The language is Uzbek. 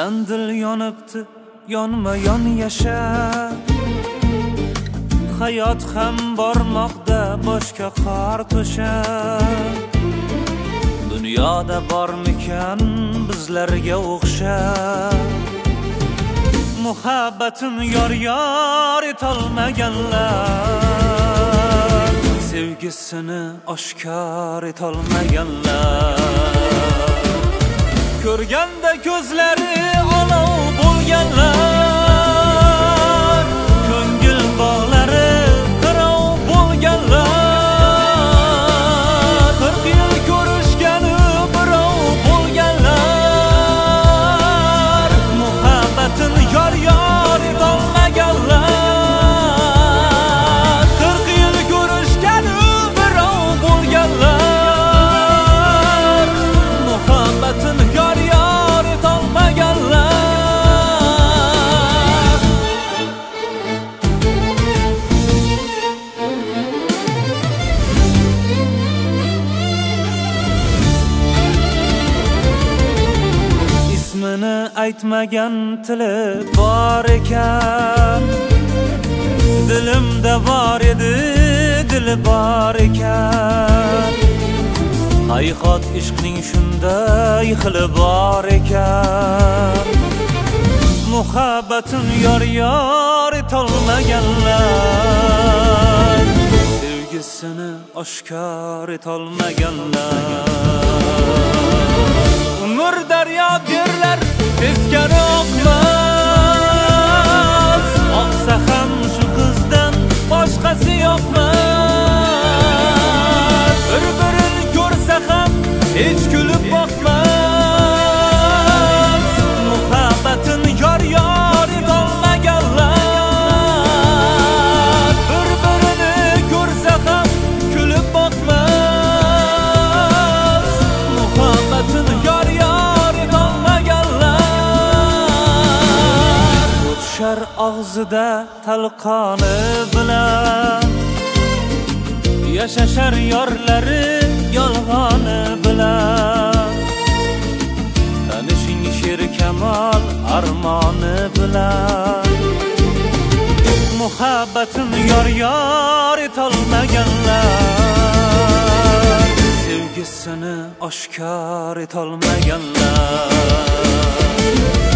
Sen dil yonibdi, yonma yon yasha. Hayot ham bormoqda boshqa qor to'shab. Dunyoda bormikan bizlarga o'xshab. Muhabbatin yor etolmaganlar, sevgisini oshkor etolmaganlar. Ko'rganda ko'zlari olov bo'lganlar, ko'ngil bog'lari qirov bo'lganlar. 40 yil ko'rishgani birov bo'lganlar, muhabbatin yor etolmaganlar. 40 yil ko'rishgani birov bo'lganlar, muhabbatin yor etolmaganlar. Ismini aytmagan tili bor ekan, dilimda bor edi, dili bor ekan. Haqiqat ishqning shunday xili bor ekan. Muhabbatin yor etolmaganlar, sevgisini oshkor etolmaganlar. Umr daryo derlar, teskari oqmas. Oqsa ham shu qizdan boshqasi yo'qmas. Bir-birini ko'rsa ham hech kulib boqmas. Muhabbatin yor etolmaganlar, bir-birini ko'rsa ham kulib boqmas. Muhabbatin yor etolmaganlar. O'tishar og'zida talqoni bilan, yashashar yorlari yolg'oni bilan. Tanishing she'r kamol armoni bilan. Muhabbatin yor etolmaganlar, sevgisini oshkor etolmaganlar.